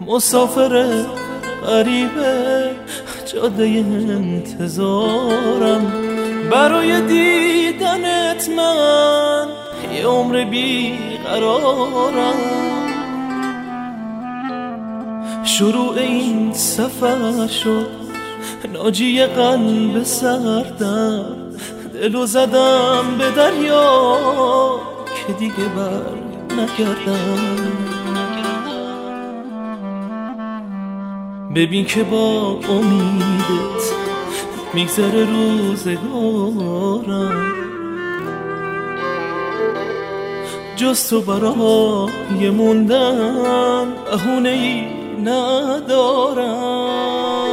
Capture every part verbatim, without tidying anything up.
مسافر غریبه جاده انتظارم، برای دیدنت من یه عمر بیقرارم. شروع این سفر شد ناجی قلب سردم، دلو زدم به دریا که دیگه بر نگردم. ببین که با امیدت میگذره روزگارم، جز تو برای موندن بهونه ای ندارم.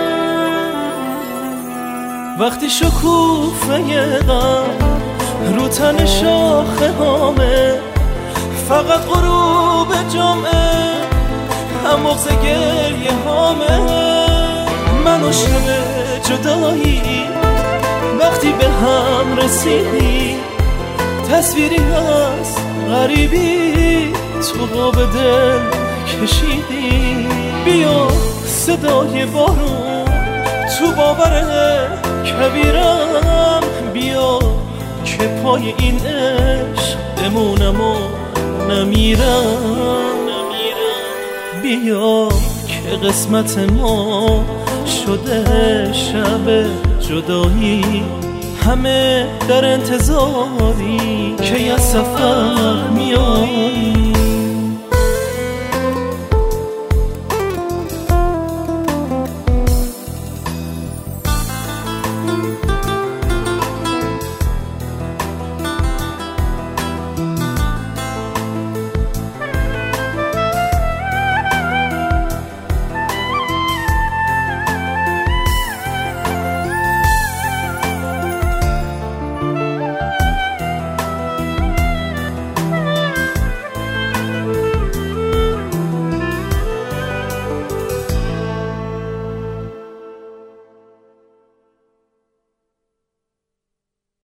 وقتی شکوفه غم رو تن شاخه هامه، فقط غروب جمعه هم مغز گریه هامه. من و شب جدایی وقتی به هم رسیدی، تصویری از غریبی تو قاب دل کشیدی. بیا صدای بارون تو باور کبیرم، بیا که پای این عشق بمونم و نمیرم. بیا که قسمت ما شده شب جدایی، همه در انتظاری که یه سفر